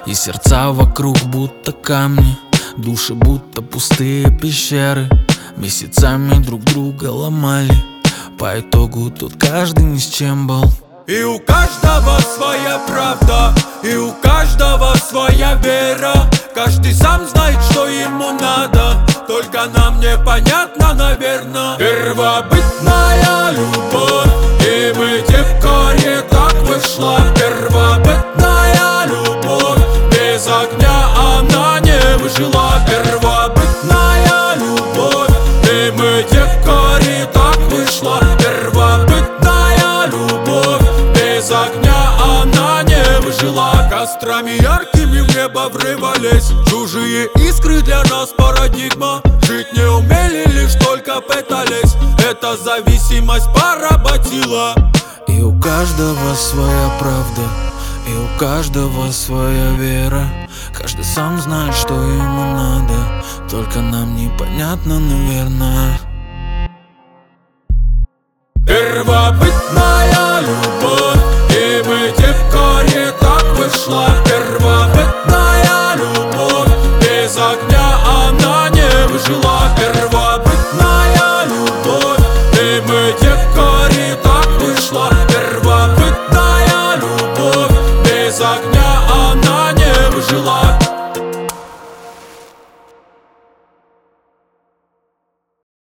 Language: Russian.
И сердца вокруг будто камни, души будто пустые пещеры. Месяцами друг друга ломали, по итогу тут каждый ни с чем был. И у каждого своя правда, и у каждого своя вера. Каждый сам знает, что ему надо, только нам непонятно, наверное. Первобытная любовь, и в Дебкаре так вышла. Первобытная любовь, без огня она не выжила. Первобытная любовь, и в Дебкаре так вышла. Первобытная любовь, без огня она не выжила. Кострами яркими в небо врывались чужие искры, для нас парадигма. Жить не умели, лишь только пытались. Эта зависимость поработила. И у каждого своя правда, и у каждого своя вера. Каждый сам знает, что ему надо, только нам непонятно, наверное. Первобытная любовь, и в Дебкаре так вышла. Первобытная любовь, без огня она не выжила. Первобытная любовь, и в Дебкаре так вышла. Первобытная любовь, без огня она не выжила.